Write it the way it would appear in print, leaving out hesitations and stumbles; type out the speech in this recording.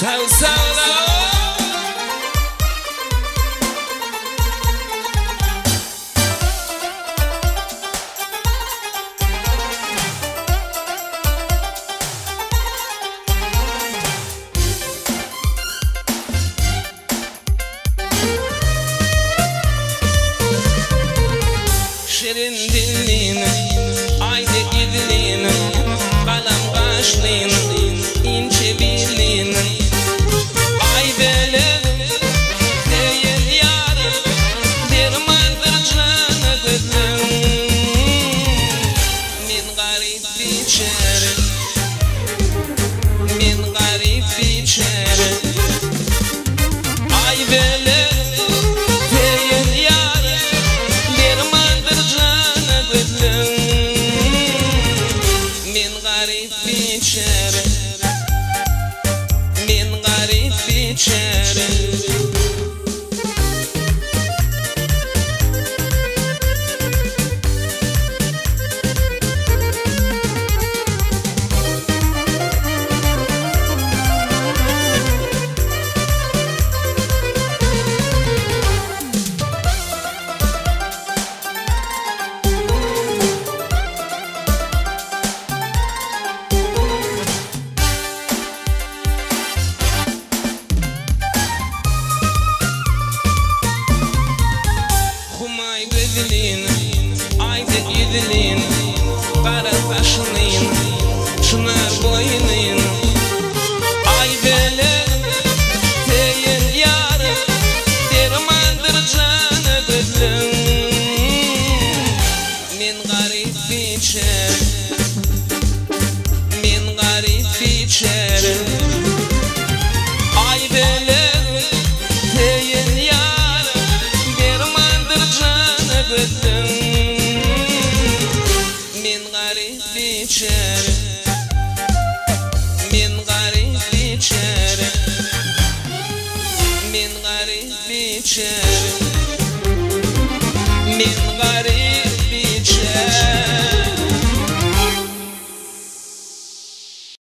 Şirin dillin, ayda idlin, kalam kaşlin, ince bilin. Ay belin, değil yarım, dermandır canı gıdlım. Min garip biçer, min garip biçer. Ay belin, min garip biçer. Ayda idlin, kara kaşlin, çınar boynin. Ay belin, değil yarım, dermandır canı gıdlım. Min garip biçer, min garip biçer. Ay belin, değil yarım, dermandır canı gıdlım. Min garip biçer, min garip biçer, min garip biçer.